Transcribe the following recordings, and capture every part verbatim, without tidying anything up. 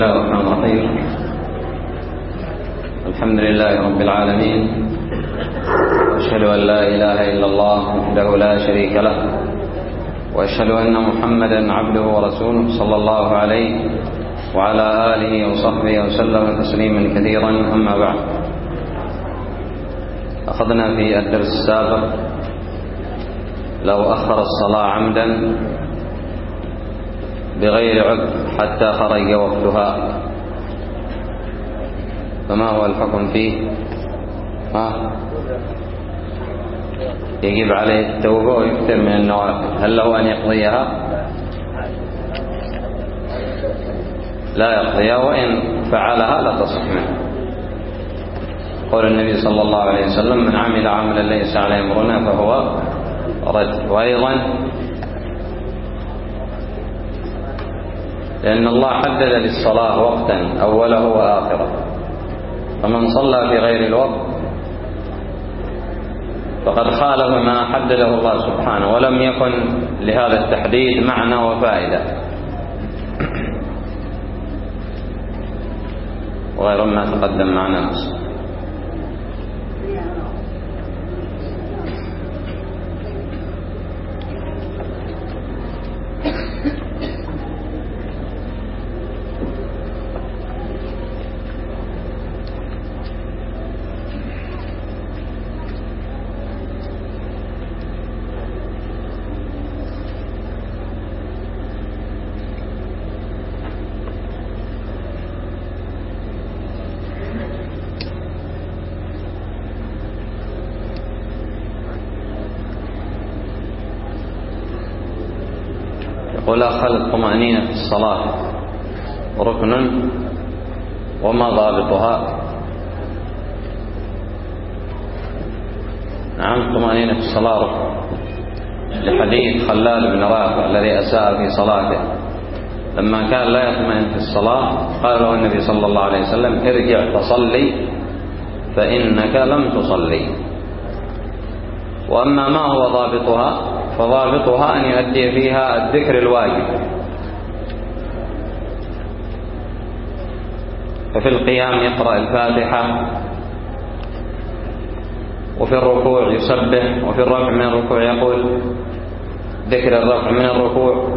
بسم الله الرحمن الرحيم. الحمد لله رب العالمين، وأشهد أن لا إله إلا الله وحده لا شريك له، وأشهد أن محمدا عبده ورسوله صلى الله عليه وعلى آله وصحبه وسلم تسليما كثيرا. أما بعد، أخذنا في الدرس السابق لو أخر الصلاة عمدا بغير عذر حتى خرج وقتها فما هو الحكم فيه؟ ها؟ يجب عليه التوبة ويكثر من النوافل. هل له أن يقضيها؟ لا يقضيها، وإن فعلها لا تصح منه. قول النبي صلى الله عليه وسلم: من عمل عملا ليس عليه أمرنا فهو رد. وأيضا لأن الله حدد للصلاة وقتا أوله وآخره، فمن صلى في غير الوقت فقد خالف ما حدده الله سبحانه، ولم يكن لهذا التحديد معنى وفائدة، وغير ما تقدم معنا. يقول: أخل الطمأنينة في الصلاة ركن، وما ضابطها؟ نعم، الطمأنينة في الصلاة ركن، لحديث خلال بن رافع الذي أساء في صلاته، لما كان لا يطمئن في الصلاة قال له النبي صلى الله عليه وسلم: ارجع فصلي فإنك لم تصلي. وأما ما هو ضابطها فضابطها أن يؤدي فيها الذكر الواجب، ففي القيام يقرأ الفاتحة، وفي الركوع يسبح، وفي الرفع من الركوع يقول ذكر الرفع من الركوع،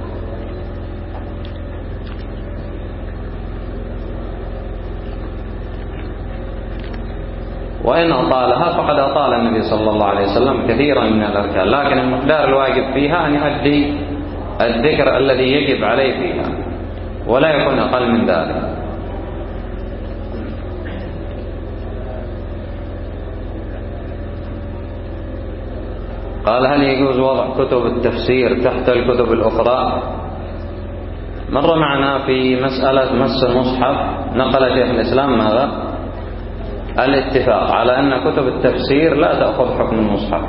وإن أطالها فقد أطال النبي صلى الله عليه وسلم كثيرا من الأركان، لكن المقدار الواجب فيها أن يؤدي الذكر الذي يجب عليه فيها، ولا يكون أقل من ذلك. قال: هل يجوز وضع كتب التفسير تحت الكتب الأخرى؟ مر معنا في مسألة مس المصحف، نقل شيخ الإسلام ماذا؟ الاتفاق على أن كتب التفسير لا تأخذ حكم المصحف،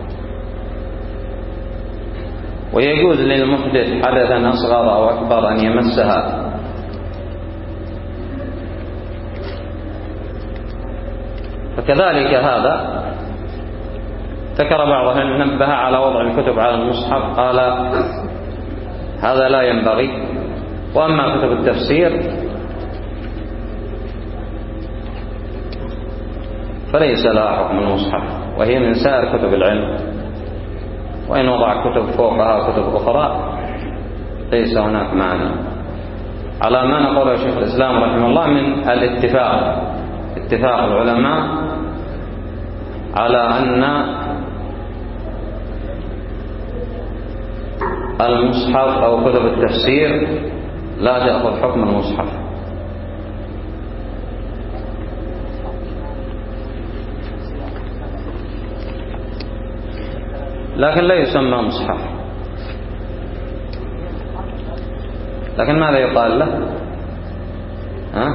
ويجوز للمحدث حدثا أصغر أو أكبر أن يمسها. فكذلك هذا ذكر بعضهم نبه على وضع الكتب على المصحف، قال هذا لا ينبغي. وأما كتب التفسير فليس لها حكم المصحف، وهي من سائر كتب العلم، وإن وضع كتب فوقها كتب أخرى ليس هناك معنى، على ما نقوله شيخ الإسلام رحمه الله من الاتفاق، اتفاق العلماء على أن المصحف أو كتب التفسير لا تأخذ حكم المصحف. لكن لا يسمى مصحف. لكن ماذا يقال له؟ ها؟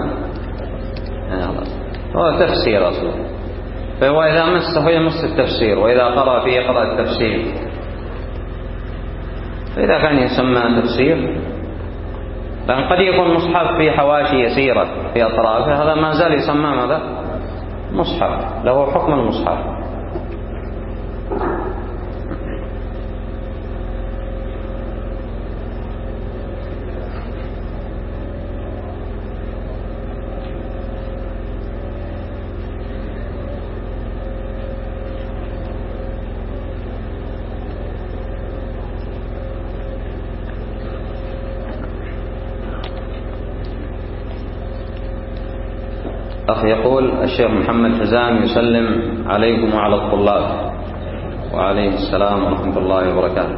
هو تفسير أصلا، فهو إذا مسه يمس التفسير، وإذا قرأ فيه يقرأ التفسير. فإذا كان يسمى تفسير، لأن قد يكون مصحف في حواشي يسيرة في أطرافه، هذا ما زال يسمى ماذا؟ مصحف، له حكم المصحف. أخ يقول: الشيخ محمد حزام يسلم عليكم وعلى الطلاب. وعليه السلام ورحمة الله وبركاته.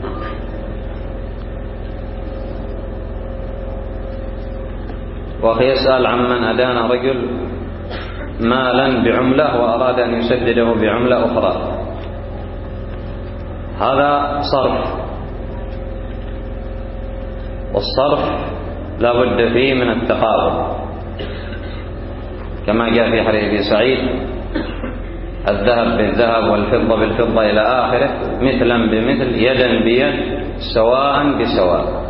وأخي يسأل عمن أدان رجل مالا بعملة وأراد أن يسدده بعملة أخرى. هذا صرف، والصرف لا بد فيه من التقابل، كما جاء في حديث أبي سعيد: الذهب بالذهب والفضة بالفضة إلى آخره، مثلا بمثل، يدا بيد، سواء بسواء.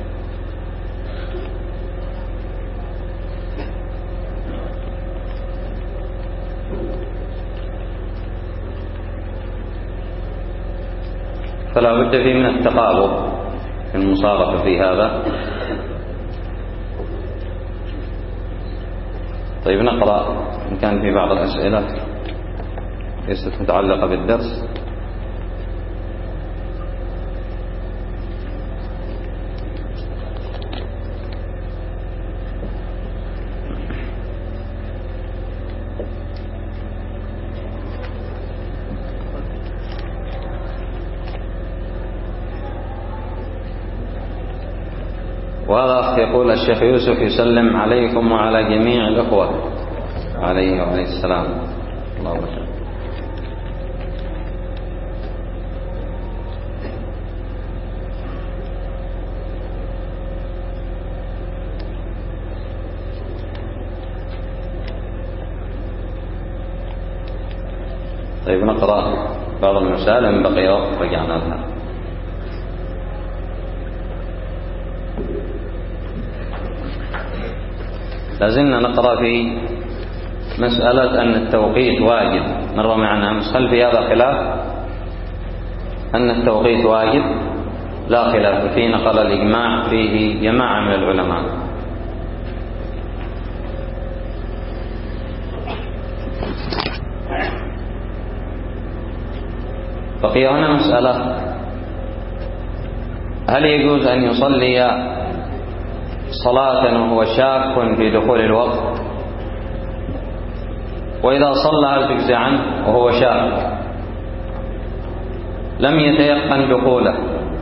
فلا بد فيه من التقابل في المصارفة في هذا. طيب نقرأ إن كان في بعض الأسئلة ليست متعلقة بالدرس. وهذا أخ يقول: الشيخ يوسف يسلم عليكم وعلى جميع الأخوة. عليه وعليه السلام. الله أكبر. طيب نقرأ بعض المسائل، إن بقي وقت رجعنا لها. لازلنا نقرأ في مسألة أن التوقيت واجب. مر معنا أمس. هل في هذا خلاف؟ أن التوقيت واجب لا خلاف فيه، نقل الإجماع فيه جماعة من العلماء. بقي هنا مسألة: هل يجوز أن يصلي صلاة وهو شاك في دخول الوقت؟ وإذا صلى هل تجزي عنه وهو شاك لم يتيقن دخوله؟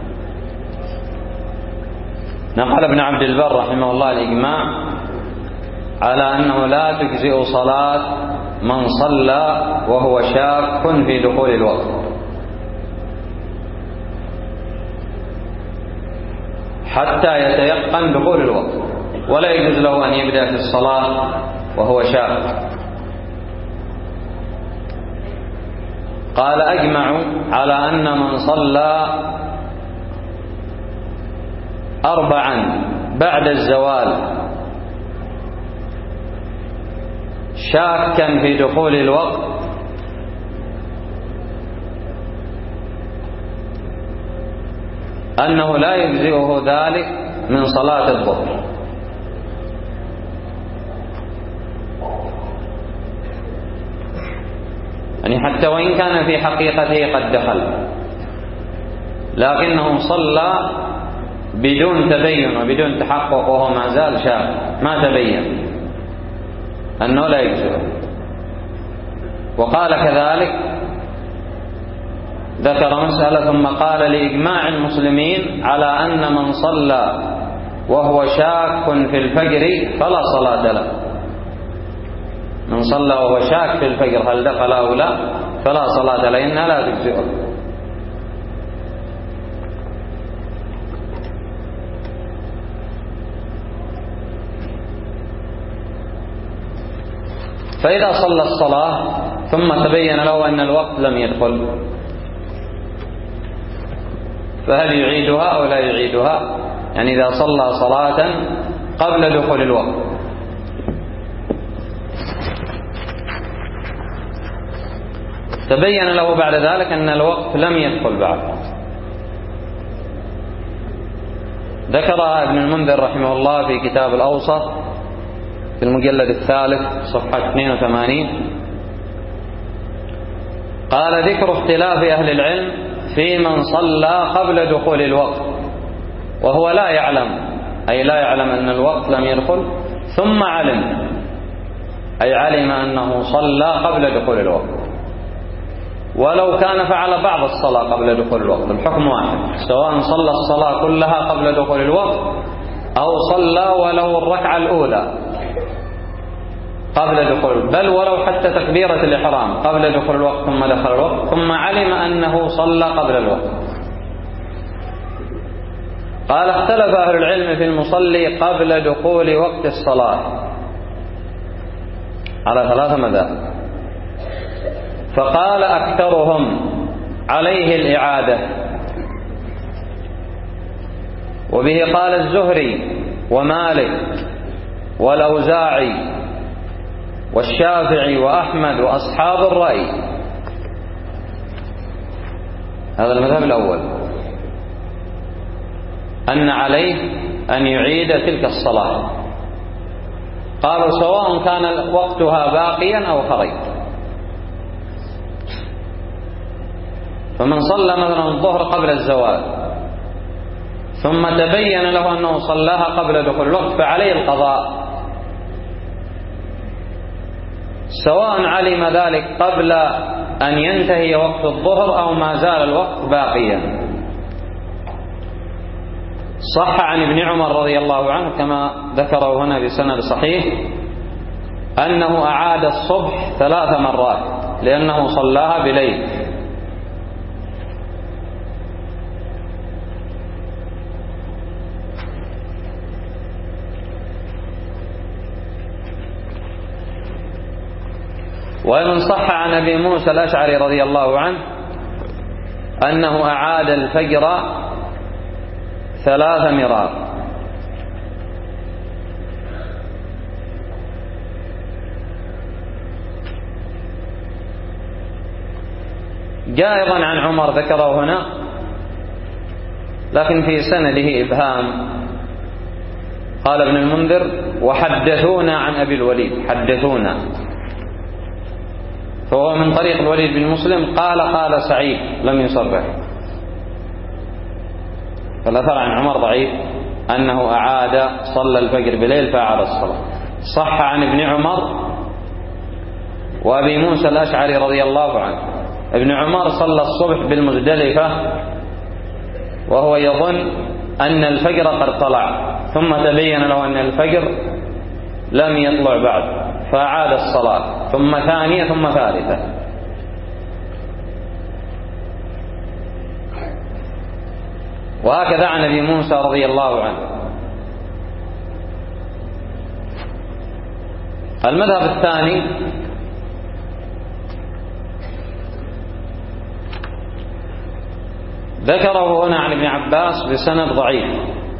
نقل ابن عبد البر رحمه الله الإجماع على أنه لا تجزئ صلاة من صلى وهو شاك في دخول الوقت حتى يتيقن دخول الوقت، ولا يجوز له أن يبدأ في الصلاة وهو شاك. قال: أجمعوا على أن من صلى أربعا بعد الزوال شاكا في دخول الوقت أنه لا يجزئه ذلك من صلاة الظهر. يعني حتى وإن كان في حقيقته قد دخل، لكنه صلى بدون تبين وبدون تحقق وهو ما زال شاك، ما تبين أنه لا يجزئه. وقال كذلك، ذكر مسألة ثم قال: لإجماع المسلمين على أن من صلى وهو شاك في الفجر فلا صلاة له. من صلى وهو شاك في الفجر هل دخل أو لا فلا صلاة له، إنها لا تجزئه. فإذا صلى الصلاة ثم تبين له أن الوقت لم يدخل فهل يعيدها أو لا يعيدها؟ يعني إذا صلى صلاة قبل دخول الوقت تبين له بعد ذلك أن الوقت لم يدخل بعد، ذكرها ابن المنذر رحمه الله في كتاب الأوسط في المجلد الثالث صفحة اثنين وثمانين. قال: ذكر اختلاف أهل العلم في من صلى قبل دخول الوقت وهو لا يعلم، أي لا يعلم أن الوقت لم يدخل، ثم علم أي علم أنه صلى قبل دخول الوقت، ولو كان فعل بعض الصلاة قبل دخول الوقت الحكم واحد، سواء صلى الصلاة كلها قبل دخول الوقت أو صلى ولو الركعة الأولى قبل دخول، بل ولو حتى تكبيرة الإحرام قبل دخول الوقت ثم دخل الوقت ثم علم أنه صلى قبل الوقت. قال اختلف أهل العلم في المصلي قبل دخول وقت الصلاة على ثلاثة مذاهب، فقال أكثرهم عليه الإعادة، وبه قال الزهري ومالك والأوزاعي والشافعي وأحمد وأصحاب الرأي. هذا المذهب الأول، أن عليه أن يعيد تلك الصلاة، قالوا سواء كان وقتها باقيا أو خرج. فمن صلى مثلا الظهر قبل الزوال ثم تبين له أنه صلاها قبل دخول الوقت فعليه القضاء، سواء علم ذلك قبل أن ينتهي وقت الظهر أو ما زال الوقت باقيا. صح عن ابن عمر رضي الله عنه كما ذكره هنا بسند صحيح أنه أعاد الصبح ثلاث مرات لأنه صلاها بليل. ومن صح عن أبي موسى الأشعري رضي الله عنه أنه أعاد الفجر ثلاث مرات. جاء أيضا عن عمر ذكره هنا لكن في سنده إبهام. قال ابن المنذر وحدثونا عن أبي الوليد، حدثونا، فهو من طريق الوليد بن مسلم قال قال سعيد لم يصرح. فالأثر عن عمر ضعيف أنه أعاد صلى الفجر بليل فأعاد الصلاة. صح عن ابن عمر وأبي موسى الأشعري رضي الله عنه، ابن عمر صلى الصبح بالمزدلفة وهو يظن أن الفجر قد طلع، ثم تبين له أن الفجر لم يطلع بعد فأعاد الصلاة ثم ثانية ثم ثالثة. وهكذا عن أبي موسى رضي الله عنه. المذهب الثاني ذكره هنا عن ابن عباس بسند ضعيف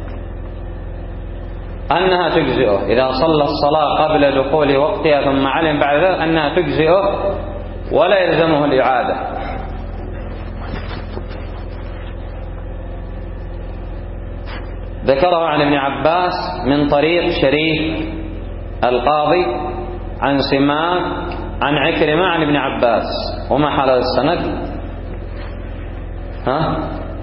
أنها تجزئه إذا صلى الصلاة قبل دخول وقتها ثم علم بعد ذلك أنها تجزئه ولا يلزمه الإعادة. ذكره عن ابن عباس من طريق شريك القاضي عن سماك عن عكرمة عن ابن عباس. وما حال السند؟ ها؟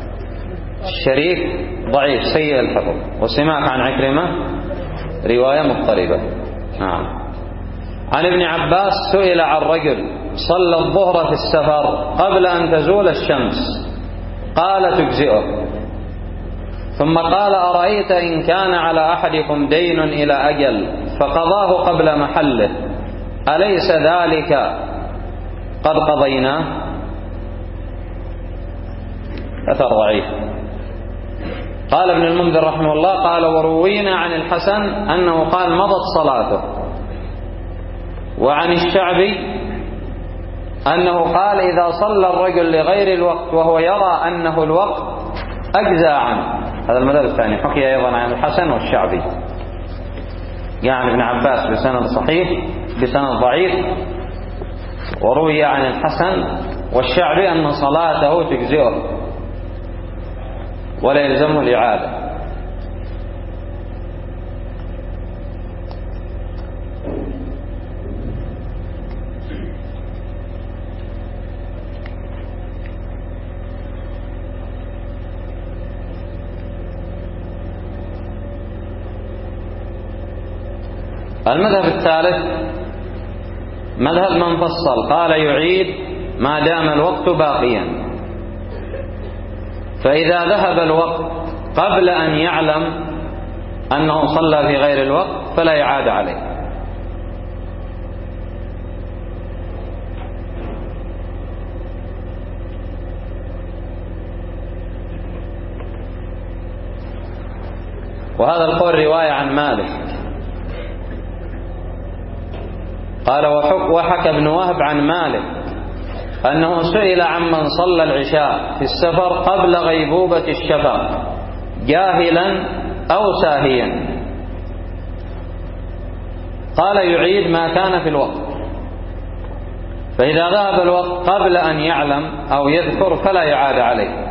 شريك ضعيف سيء الحفظ، وسماك عن عكرمة رواية مضطربة. نعم. عن ابن عباس سئل عن رجل صلى الظهر في السفر قبل أن تزول الشمس قال تجزئه، ثم قال أرأيت إن كان على أحدكم دين إلى أجل فقضاه قبل محله أليس ذلك قد قضيناه؟ أثر ضعيف. قال ابن المنذر رحمه الله قال وروينا عن الحسن أنه قال مضت صلاته، وعن الشعبي أنه قال إذا صلى الرجل لغير الوقت وهو يرى أنه الوقت أجزى عنه. هذا المذهب الثاني حكي أيضا عن الحسن والشعبي، يعني ابن عباس بسند صحيح بسند ضعيف، وروي عن الحسن والشعبي أن صلاته تجزئه ولا يلزمه الإعادة. المذهب الثالث مذهب من فصل قال يعيد ما دام الوقت باقيا، فإذا ذهب الوقت قبل أن يعلم أنه صلى في غير الوقت فلا إعادة عليه. وهذا القول رواية عن مالك. قال وحكى ابن وهب عن مالك أنه سئل عمن صلى العشاء في السفر قبل غيبوبة الشفق جاهلا أو ساهيا، قال يعيد ما كان في الوقت، فإذا ذهب الوقت قبل أن يعلم أو يذكر فلا إعادة عليه.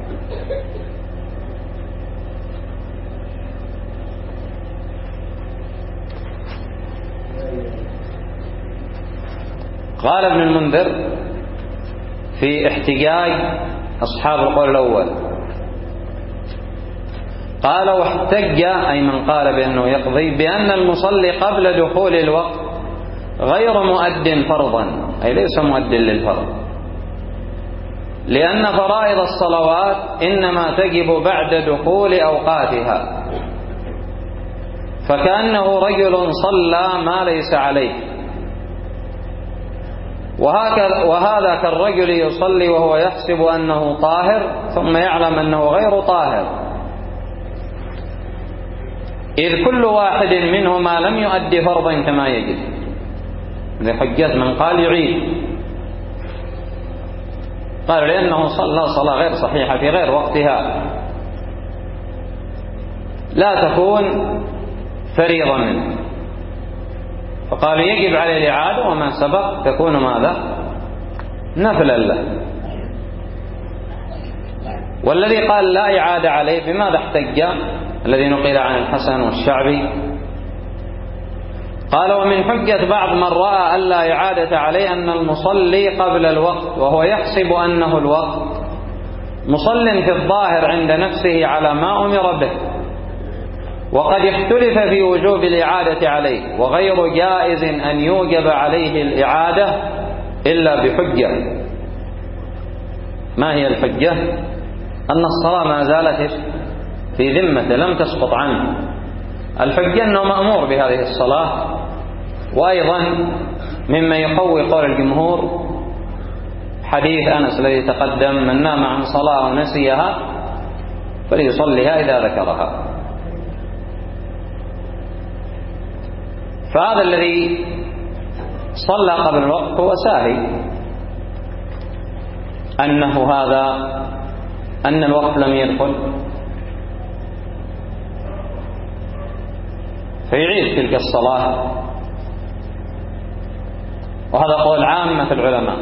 قال ابن المنذر في احتجاج أصحاب القول الأول، قال واحتج أي من قال بأنه يقضي بأن المصلي قبل دخول الوقت غير مؤد فرضا، أي ليس مؤد للفرض، لأن فرائض الصلوات إنما تجب بعد دخول أوقاتها، فكأنه رجل صلى ما ليس عليه، وهذا كالرجل يصلي وهو يحسب أنه طاهر ثم يعلم أنه غير طاهر، إذ كل واحد منهما لم يؤدي فرضا كما يجب، لحجة من قال يعيد، قال لأنه صلى صلاة غير صحيحة في غير وقتها لا تكون فريضة منه، فقالوا يجب عليه الإعادة وما سبق تكون ماذا؟ نفلا له. والذي قال لا إعادة عليه بماذا احتج؟ الذي نقل عن الحسن والشعبي قال ومن حجة بعض من رأى ألا إعادة عليه أن المصلي قبل الوقت وهو يحسب أنه الوقت مصل في الظاهر عند نفسه على ما أمر به، وقد اختلف في وجوب الإعادة عليه، وغير جائز أن يوجب عليه الإعادة إلا بحجة. ما هي الحجة؟ أن الصلاة ما زالت في ذمته لم تسقط عنه. الحجة أنه مأمور بهذه الصلاة، وأيضا مما يقوي قول الجمهور حديث أنس الذي تقدم من نام عن صلاة ونسيها فليصليها إذا ذكرها. فهذا الذي صلى قبل الوقت هو ساهي، أنه هذا أن الوقت لم يدخل فيعيد تلك الصلاة، وهذا قول عامة العلماء.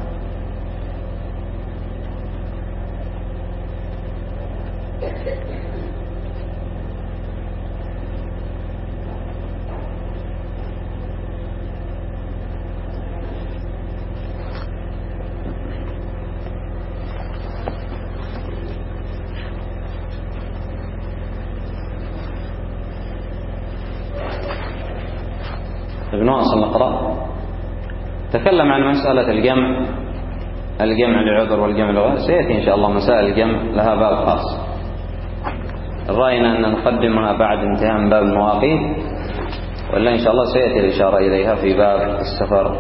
ابن واصل نقرأ تكلم عن مسألة الجمع الجمع لعذر والجمع لغير، سيأتي إن شاء الله مسائل الجمع لها باب خاص، رأينا أن نقدمها بعد انتهاء من باب المواقيت، ولا إن شاء الله سيأتي الإشارة إليها في باب السفر،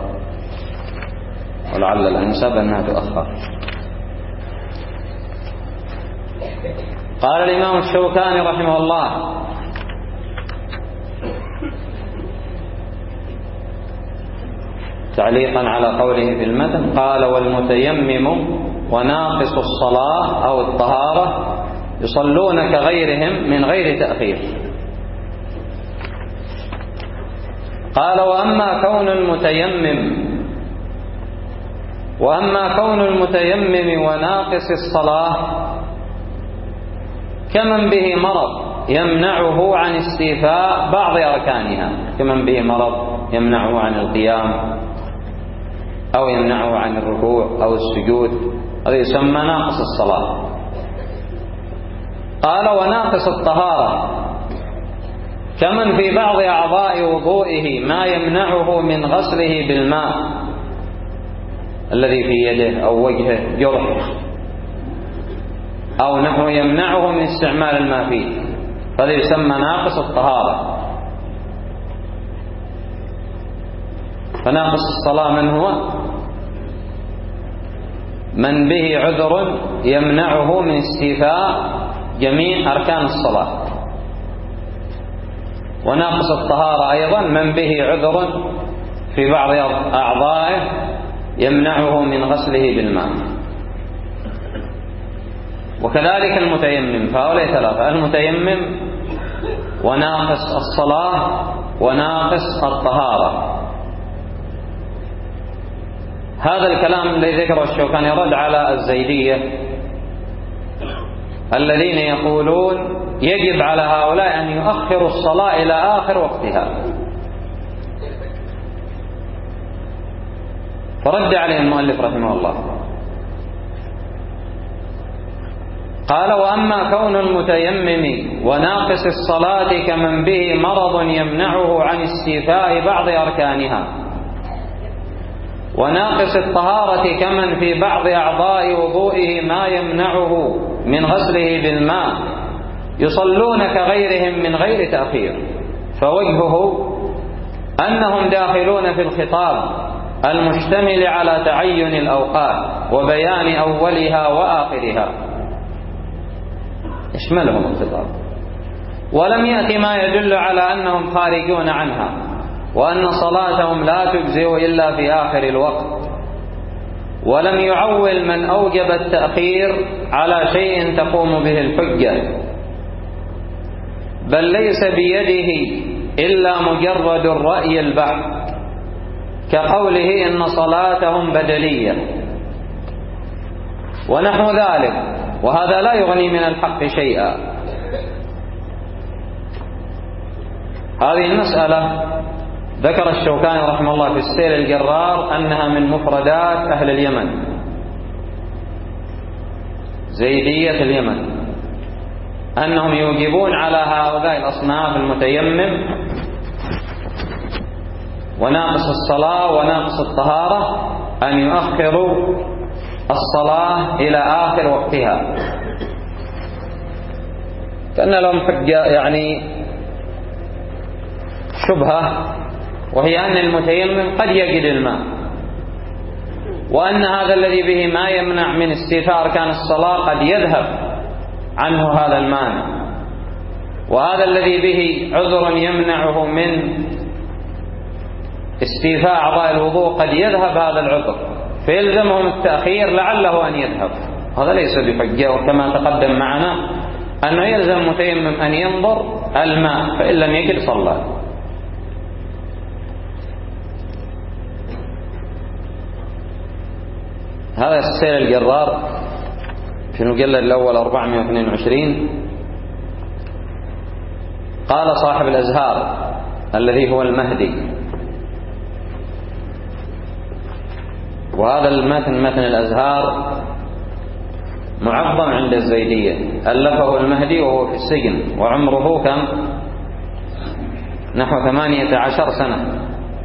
ولعل الأنسب أنها تؤخر. قال الإمام الشوكاني رحمه الله تعليقا على قوله في المتن، قال والمتيمم وناقص الصلاة أو الطهارة يصلون كغيرهم من غير تأخير. قال وأما كون المتيمم وأما كون المتيمم وناقص الصلاة كمن به مرض يمنعه عن استيفاء بعض أركانها، كمن به مرض يمنعه عن القيام أو يمنعه عن الركوع أو السجود، هذا يسمى ناقص الصلاة. قال وناقص الطهارة كمن في بعض أعضاء وضوئه ما يمنعه من غسله بالماء الذي في يده أو وجهه جرح أو نحو يمنعه من استعمال الماء فيه، هذا يسمى ناقص الطهارة. فناقص الصلاة من هو؟ من به عذر يمنعه من استيفاء جميع أركان الصلاة. وناقص الطهارة أيضا من به عذر في بعض أعضائه يمنعه من غسله بالماء. وكذلك المتيمم، فهؤلاء ثلاثة: المتيمم وناقص الصلاة وناقص الطهارة. هذا الكلام الذي ذكره الشوكاني رد على الزيدية الذين يقولون يجب على هؤلاء أن يؤخروا الصلاة إلى آخر وقتها. فرد عليه المؤلف رحمه الله قال: وأما كون المتيمم وناقص الصلاة كمن به مرض يمنعه عن استيفاء بعض أركانها، وناقص الطهارة كمن في بعض أعضاء وضوئه ما يمنعه من غسله بالماء، يصلون كغيرهم من غير تأخير. فوجهه أنهم داخلون في الخطاب المشتمل على تعين الأوقات وبيان أولها وآخرها، يشملهم الخطاب، ولم يأتي ما يدل على أنهم خارجون عنها، وأن صلاتهم لا تجزئ إلا في آخر الوقت. ولم يعول من أوجب التأخير على شيء تقوم به الحجة، بل ليس بيده إلا مجرد الرأي البحت، كقوله إن صلاتهم بدلية ونحو ذلك، وهذا لا يغني من الحق شيئا. هذه المسألة ذكر الشوكاني رحمه الله في السيل الجرار أنها من مفردات أهل اليمن، زيدية اليمن، أنهم يوجبون على هؤلاء الأصناف المتيمم وناقص الصلاة وناقص الطهارة أن يؤخروا الصلاة إلى آخر وقتها، كأن لهم حجة يعني شبهة، وهي أن المتيمم قد يجد الماء، وأن هذا الذي به ما يمنع من استيفاء أركان الصلاة قد يذهب عنه هذا المانع، وهذا الذي به عذر يمنعه من استيفاء أعضاء الوضوء قد يذهب هذا العذر، فيلزمهم التأخير لعله أن يذهب. هذا ليس بحجة، وكما تقدم معنا أنه يلزم المتيمم أن ينظر الماء، فإن لم يجد صلى. هذا السيل الجرار في المجلد الأول أربعمائة واثنين وعشرين. قال صاحب الأزهار الذي هو المهدي، وهذا المتن متن الأزهار معظم عند الزيدية، ألفه المهدي وهو في السجن، وعمره كم؟ نحو ثمانية عشر سنة،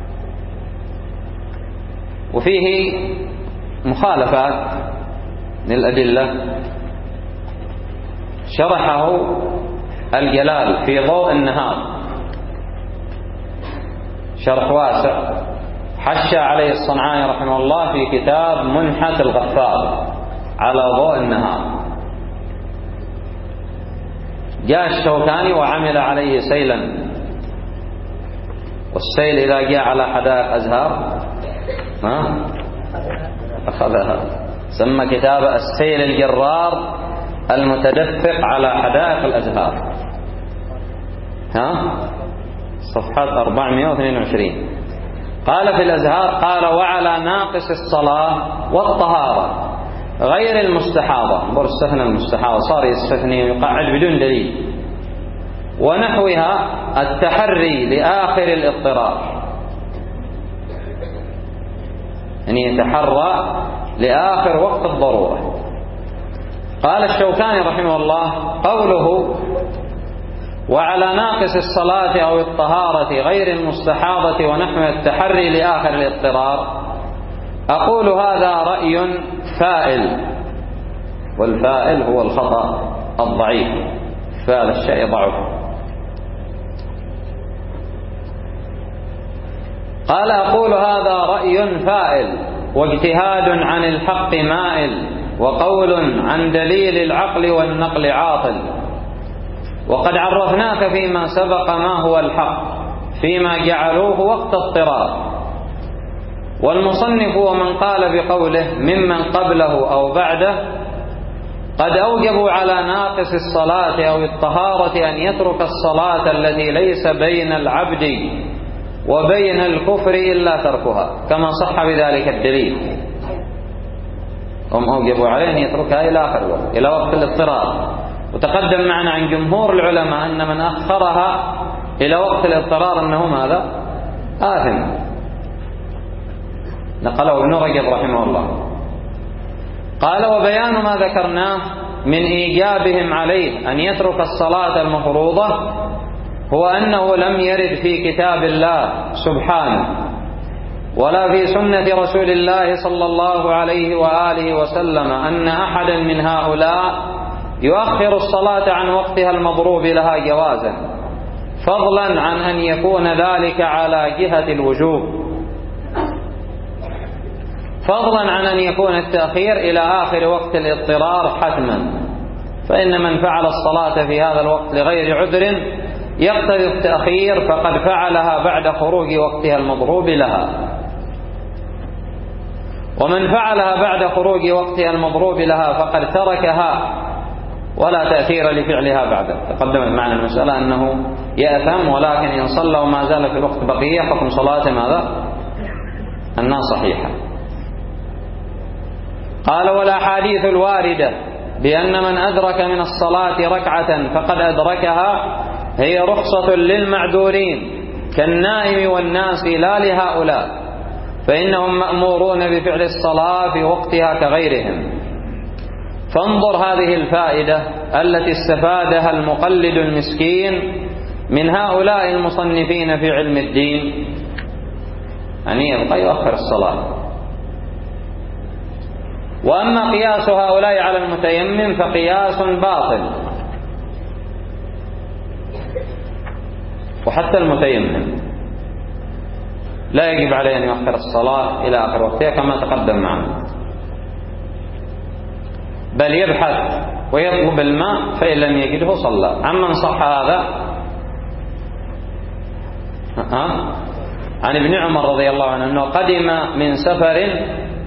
وفيه مخالفات للأدلة شرحه الجلال في ضوء النهار، شرح واسع حشى عليه الصنعاني رحمه الله في كتاب منحة الغفار على ضوء النهار. جاء الشوكاني وعمل عليه سيلا، والسيل إذا جاء على حدائق أزهار ها أخذها، سمى كتاب السيل الجرار المتدفق على حدائق الأزهار، ها صفحات أربعمائة واثنين وعشرين. قال في الأزهار: قال: وعلى ناقص الصلاة والطهارة غير المستحاضة، بر استثنى المستحاضة، صار يستثني ويقعد بدون دليل، ونحوها التحري لآخر الاضطرار، يعني يتحرى لآخر وقت الضرورة. قال الشوكاني رحمه الله: قوله وعلى ناقص الصلاة أو الطهارة غير المستحاضة ونحو التحري لآخر الاضطرار، أقول هذا رأي فائل، والفائل هو الخطأ الضعيف، فعل الشيء ضعف. قال أقول هذا رأي فائل واجتهاد عن الحق مائل، وقول عن دليل العقل والنقل عاطل، وقد عرفناك فيما سبق ما هو الحق فيما جعلوه وقت اضطرار. والمصنف ومن قال بقوله ممن قبله أو بعده قد أوجبوا على ناقص الصلاة أو الطهارة أن يترك الصلاة التي ليس بين العبد وبين الكفر إلا تركها، كما صح بذلك الدليل. هم أوجبوا عليه أن يتركها إلى آخر وقت، إلى وقت الاضطرار. وتقدم معنا عن جمهور العلماء أن من أخرها إلى وقت الاضطرار أنه ماذا؟ آثم، نقله ابن رجب رحمه الله. قال وبيان ما ذكرناه من إيجابهم عليه أن يترك الصلاة المفروضة هو أنه لم يرد في كتاب الله سبحانه ولا في سنة رسول الله صلى الله عليه وآله وسلم أن أحدا من هؤلاء يؤخر الصلاة عن وقتها المضروب لها جوازا، فضلا عن أن يكون ذلك على جهة الوجوب، فضلا عن أن يكون التأخير إلى آخر وقت الاضطرار حتما. فإن من فعل الصلاة في هذا الوقت لغير عذر يقتضي التأخير فقد فعلها بعد خروج وقتها المضروب لها، ومن فعلها بعد خروج وقتها المضروب لها فقد تركها ولا تأثير لفعلها بعده. تقدمت معنا المسألة أنه يأثم، ولكن إن صلى وما زال في الوقت بقية حكم صلاة ماذا؟ أنها صحيحة. قال والأحاديث الواردة بأن من أدرك من الصلاة ركعة فقد أدركها هي رخصة للمعذورين كالنائم والناس لا لهؤلاء، فإنهم مأمورون بفعل الصلاة في وقتها كغيرهم. فانظر هذه الفائدة التي استفادها المقلد المسكين من هؤلاء المصنفين في علم الدين، أن يبقى يؤخر الصلاة. وأما قياس هؤلاء على المتيمم فقياس باطل، وحتى المتيمم لا يجب عليه أن يؤخر الصلاة إلى آخر وقتها كما تقدم معنا، بل يبحث ويطلب الماء فإن لم يجده صلى. عمن صح هذا ها؟ عن ابن عمر رضي الله عنه أنه قدم من سفر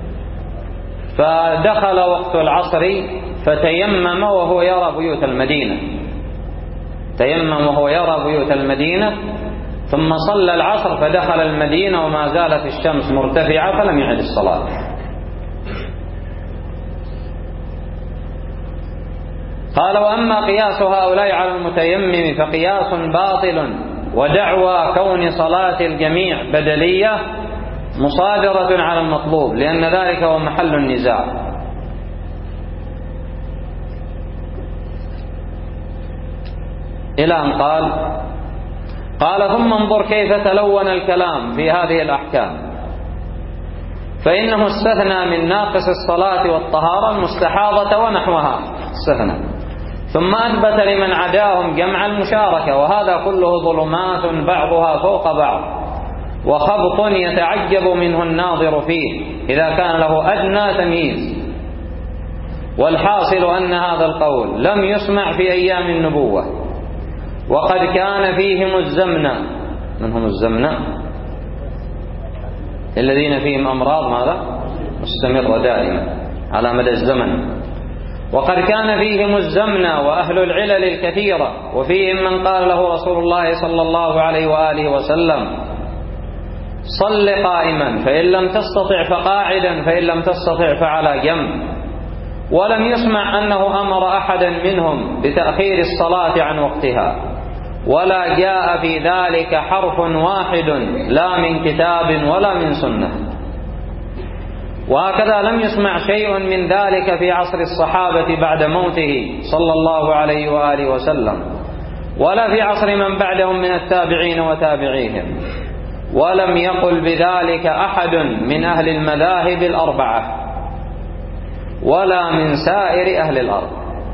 فدخل وقت العصر فتيمم وهو يرى بيوت المدينة، تيمم وهو يرى بيوت المدينة، ثم صلى العصر فدخل المدينة وما زالت الشمس مرتفعة فلم يعد الصلاة. قال وأما قياس هؤلاء على المتيمم فقياس باطل، ودعوى كون صلاة الجميع بدلية مصادرة على المطلوب، لأن ذلك هو محل النزاع. إلى أن قال قال ثم انظر كيف تلون الكلام في هذه الأحكام، فإنه استثنى من ناقص الصلاة والطهارة المستحاضة ونحوها استثنى، ثم أثبت لمن عداهم جمع المشاركة، وهذا كله ظلمات بعضها فوق بعض وخبط يتعجب منه الناظر فيه إذا كان له أدنى تمييز. والحاصل أن هذا القول لم يسمع في أيام النبوة، وقد كان فيهم الزمنة. من هم الزمنة؟ الذين فيهم أمراض ماذا؟ مستمرة دائما على مدى الزمن. وقد كان فيهم الزمنة وأهل العلل الكثيرة، وفيهم من قال له رسول الله صلى الله عليه وآله وسلم صل قائما، فإن لم تستطع فقاعدا، فإن لم تستطع فعلى جنب. ولم يسمع أنه أمر أحدا منهم بتأخير الصلاة عن وقتها، ولا جاء في ذلك حرف واحد لا من كتاب ولا من سنة. وهكذا لم يسمع شيء من ذلك في عصر الصحابة بعد موته صلى الله عليه وآله وسلم، ولا في عصر من بعدهم من التابعين وتابعيهم، ولم يقل بذلك أحد من أهل المذاهب الأربعة ولا من سائر أهل الأرض.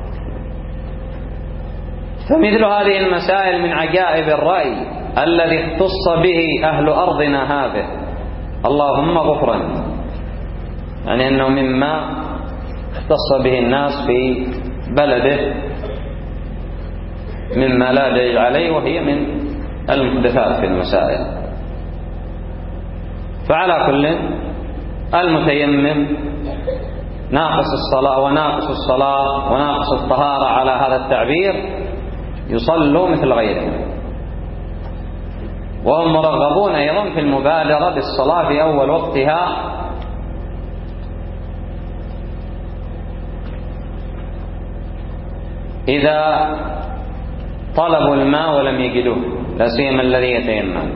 فمثل هذه المسائل من عجائب الرأي الذي اختص به أهل أرضنا هذه، اللهم غفرا، يعني أنه مما اختص به الناس في بلده مما لا دليل عليه، وهي من المحدثات في المسائل. فعلى كل المتيمم ناقص الصلاة وناقص الصلاة وناقص الطهارة على هذا التعبير يصلوا مثل غيرهم، وهم مرغبون أيضا في المبادرة بالصلاة في أول وقتها، إذا طلبوا الماء ولم يجدوه، لا سيما الذي يتيمم.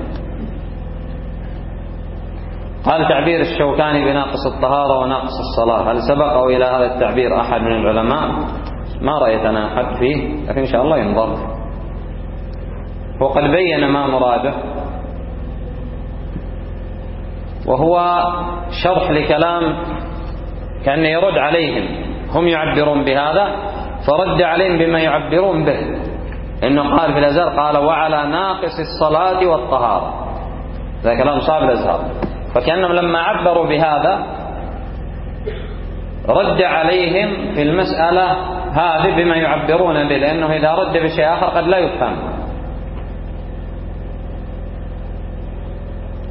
قال تعبير الشوكاني بناقص الطهارة وناقص الصلاة، هل سبقه إلى هذا التعبير أحد من العلماء؟ ما رأيت أنا أحد فيه، لكن إن شاء الله ينظر. وقد بين ما مراده، وهو شرح لكلام كأنه يرد عليهم، هم يعبرون بهذا فرد عليهم بما يعبرون به، إنه قال في الأزهر قال وعلى ناقص الصلاة والطهارة، هذا كلام صاحب الأزهر، فكأنهم لما عبروا بهذا رد عليهم في المسألة هذه بما يعبرون به، لأنه إذا رد بشيء آخر قد لا يفهم.